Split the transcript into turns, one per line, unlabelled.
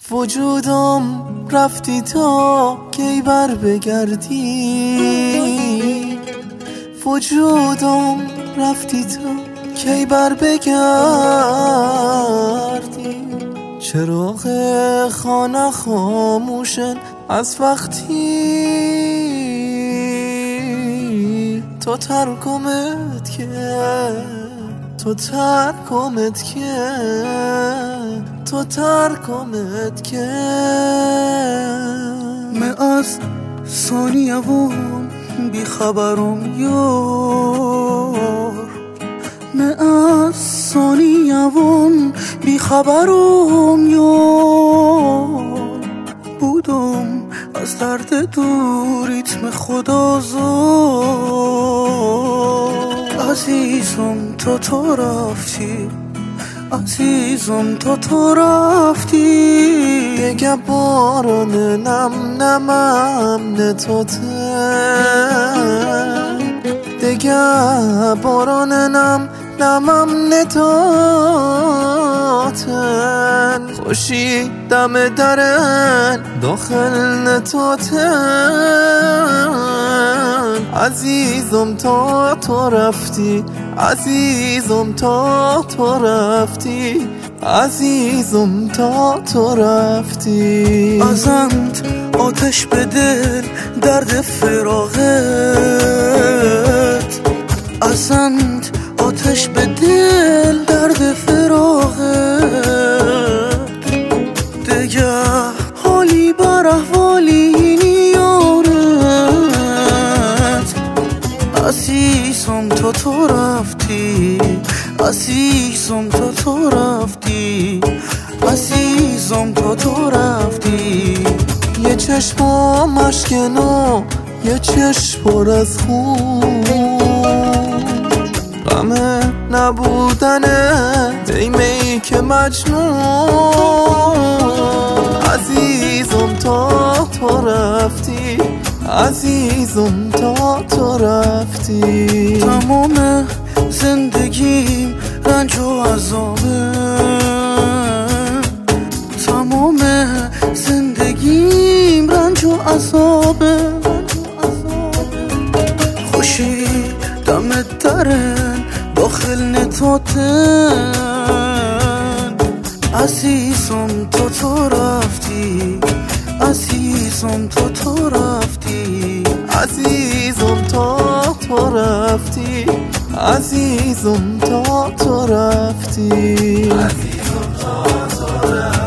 وجودم رفتی تا کی بر بگردی، وجودم رفتی تا کی بر بگردی. چراغ خانه خاموشن از وقتی تو ترکمت کرد، تو ترکمت کرد، تو ترکمت کرد.
من از ثانیه‌وون بیخبرم یار، من از ثانیه‌وون بیخبرم یار. بودم از درد دوریتم خدازار. عزیزم تو رفتی، عزیزم تو رفتی.
دیگه بارون نم نمم نتوتن، دیگه بارون نم نمم نتوتن. خوشی دم درن داخل نتوتن. عزیزم تا تو رفتی، عزیزم تا تو رفتی، عزیزم تا تو رفتی.
ازند آتش به دل درد فراقت، ازند آتش به دل درد فراقت. دیگه حالی بر احوالی نیارت. عزیزم تو رفتی، عزیزم تو رفتی، عزیزم تو رفتی.
یه چشم مشکنو، یه چشم پر از خون، غمه نبودنه دیمه‌ای که مجنون. عزیزم تا تو رفتی، عزیزم تا تو رفتی.
تمام زندگیم رنج و عذابه، تمام زندگیم رنج و عذابه. خوشی دم درن داخل نتاتن. عزیزم تو رفتی، عزیزم تو رفتی،
عزیزم تا تو رفتی، عزیزم تا تو رفتی،
عزیزم تا تو رفتی.